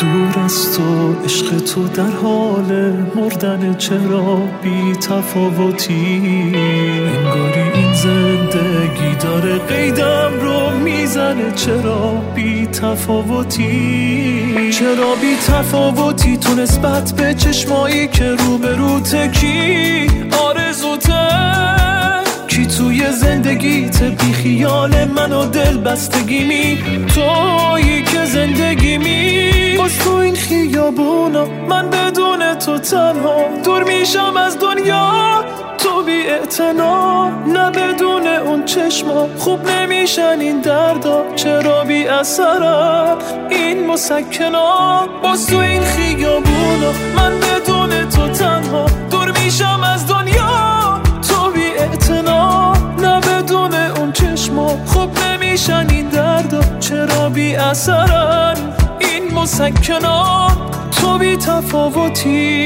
دور از تو عشق تو در حال مردن، چرا بی تفاوتی؟ انگاری این زندگی داره قیدم رو میزنه، چرا بی تفاوتی؟ چرا بی تفاوتی تو نسبت به چشمایی که روبروته؟ کی آرزوته؟ کی توی زندگیت بی خیال من و دل بستگیمی؟ تویی که زندگیمی. باز تو این خیابونا من بدون تو تنها دور میشم از دنیا، تو بی اعتنا. نه بدون اون چشما خوب نمیشن این دردا، چرا بی اثرم این مسکنا؟ باز تو این خیابونا من بدون تو تنها دور میشم از دنیا، تو بی اعتنا. نه بدون اون چشما خوب نمیشن این دردا، چرا بی اثرن این مسکنا؟ تو بی تفاوتی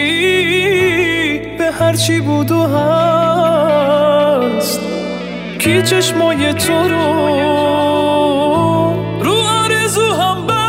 به هرچی بود و هست. کی چشمای تو رو آرزو هم بست.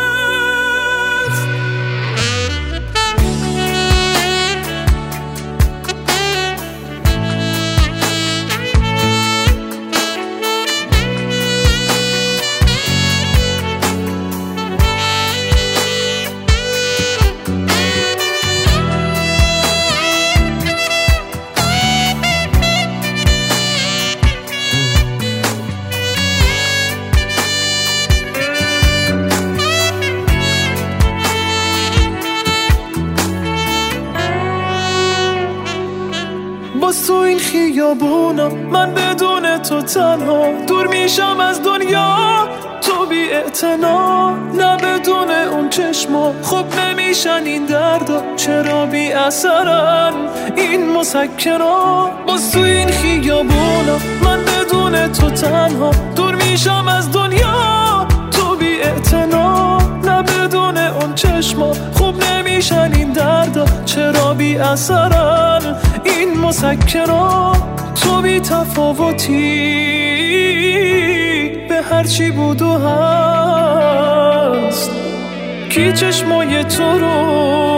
باز تو این خیابونا من بدون تو تنها دور میشم از دنیا، تو بی اعتنا. نه بدون اون چشما خوب نمیشن این دردا، چرا بی اثرن این مسکنا؟ باز تو این خیابونا من بدون تو تنها دور میشم از دنیا، تو بی اعتنا. نه بدون اون چشما خوب نمیشن این دردا، چرا بی اثرن این مسکنا؟ تو بی تفاوتی به هرچی بود و هست. کی چشمای تو رو